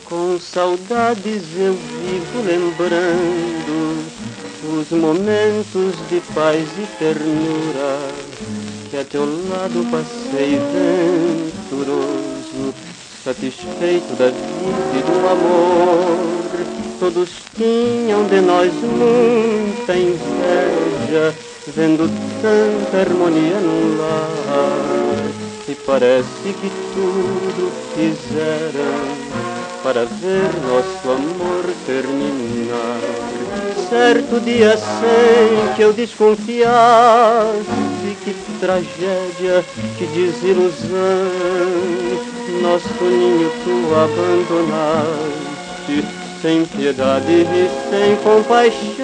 Com saudades eu vivo lembrando os momentos de paz e ternura que a teu lado passei venturoso, satisfeito da vida e do amor. Todos tinham de nós muita inveja, vendo tanta harmonia num lar. E parece que tudo fizeram para ver nosso amor terminar. Certo dia sem que eu desconfiasse, que tragédia, que desilusão, nosso ninho tu abandonaste, sem piedade e sem compaixão.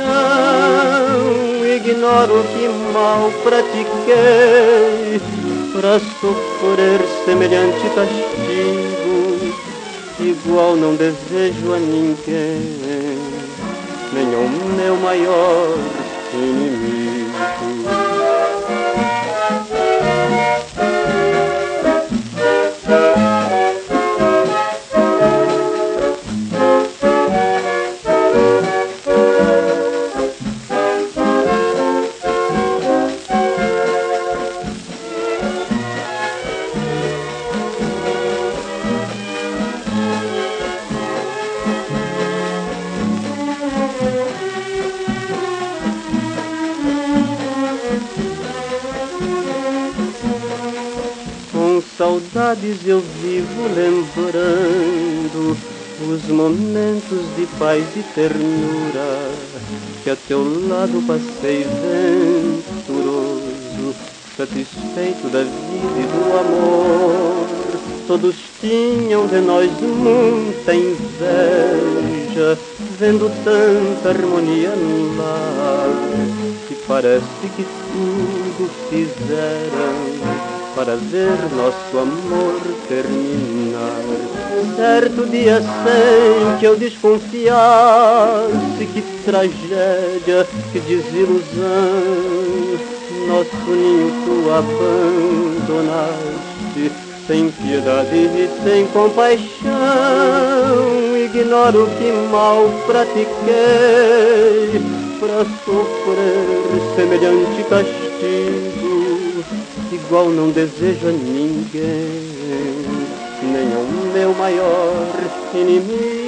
Ignoro que mal pratiquei para sofrer semelhante castigo, igual não desejo a ninguém, nem ao meu maior inimigo. Com saudades eu vivo lembrando os momentos de paz e ternura que a teu lado passei venturoso, satisfeito da vida e do amor. Todos tinham de nós muita inveja, vendo tanta harmonia no lar. E parece que tudo fizeram para ver nosso amor terminar. Certo dia sem que eu desconfiasse, que tragédia, que desilusão, nosso ninho tu abandonaste, sem piedade e sem compaixão. Ignoro que mal pratiquei para sofrer semelhante castigo, igual não desejo a ninguém, nem ao meu maior inimigo.